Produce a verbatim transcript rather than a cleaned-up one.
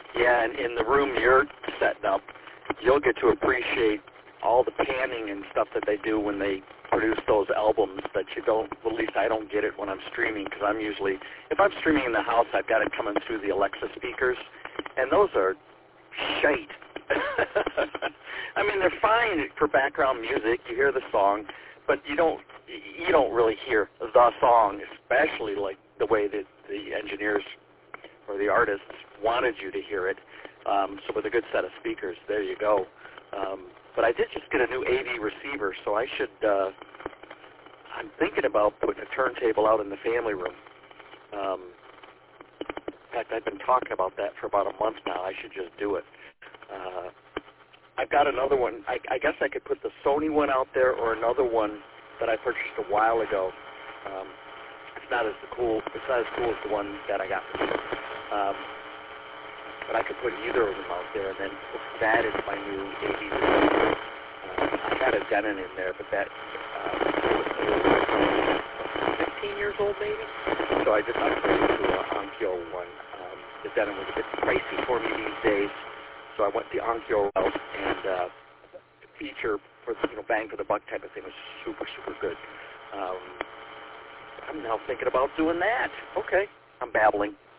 Yeah, and in the room you're setting up, you'll get to appreciate all the panning and stuff that they do when they produce those albums that you don't, well, at least I don't get it when I'm streaming, because I'm usually, if I'm streaming in the house, I've got it coming through the Alexa speakers, and those are shite. I mean, they're fine for background music. You hear the song, but you don't you don't really hear the song, especially like the way that the engineers or the artists wanted you to hear it. Um, so with a good set of speakers, there you go. Um, but I did just get a new A V receiver, so I should, uh, I'm thinking about putting a turntable out in the family room. Um, in fact, I've been talking about that for about a month now. I should just do it. Uh, I've got another one. I, I guess I could put the Sony one out there or another one that I purchased a while ago. Um, it's not as cool. It's not as cool as the one that I got from you. Um, but I could put either of them out there, and then that is my new A V receiver. Uh, I had a Denon in there, but that uh, was fifteen years old maybe. So I just upgraded to an Onkyo one. Um, the Denon was a bit pricey for me these days. So I went the Onkyo route, and uh, the feature for the, you know, bang for the buck type of thing was super, super good. Um, I'm now thinking about doing that. Okay, I'm babbling.